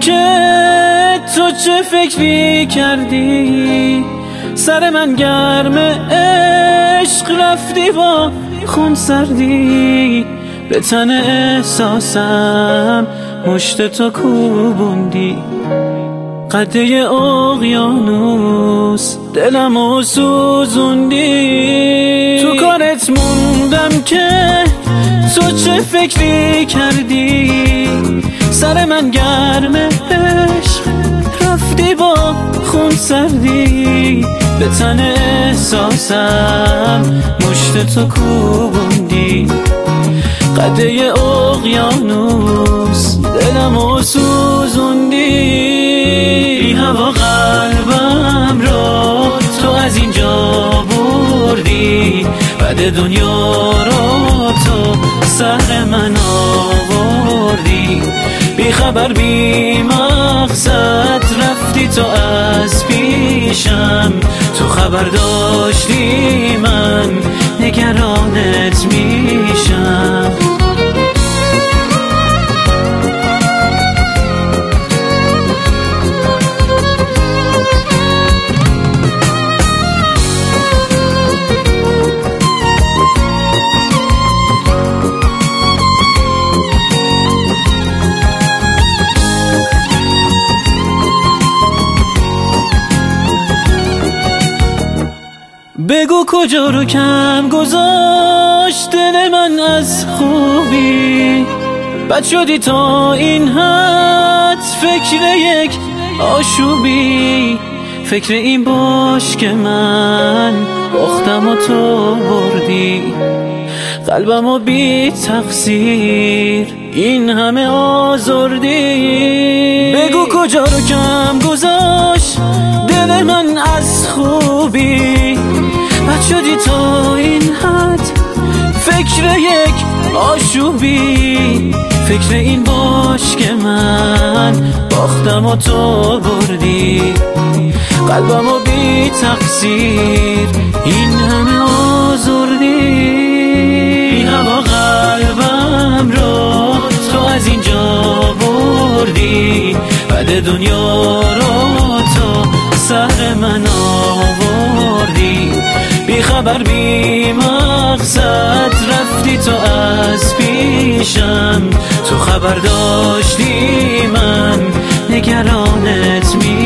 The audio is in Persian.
که تو چه فکری کردی، سر من گرم عشق رفتی با خون سردی، به تن احساسم مشت تو کوبوندی، قده اقیانوس دلمو سوزوندی. تو کارت موندم که تو چه فکری کردی، سر من گرم عشق رفتی با خون سردی، به تن احساسم مشت تو کوبوندی، قده اقیانوس دلمو سوزوندی. بی هوا قلبم رو تو از اینجا بردی، بعد دنیا رو تو سر من آوردی، بی خبر بی مقصد رفتی تو از پیشم، تو خبر داشتی من نگرانت میشم. بگو کجا رو کم گذاشت دل من از خوبی، بد شدی تا این حد فکر یک آشوبی، فکر این باش که من باختم و تو بردی، قلبمو بی تقصیر این همه آزردی. بگو کجا رو کم گذاشت دل من از خوبی، بد شدی تا این حد فکر یک آشوبی، فکر این باش که من باختم و تو بردی، قلبمو بی تقصیر این همه آزردی. بی هوا قلبم رو تو از اینجا بردی، بعد دنیا رو تو سر من آوردی، بی خبر بی مقصد رفتی تو از پیشم، تو خبر داشتی من نگرانت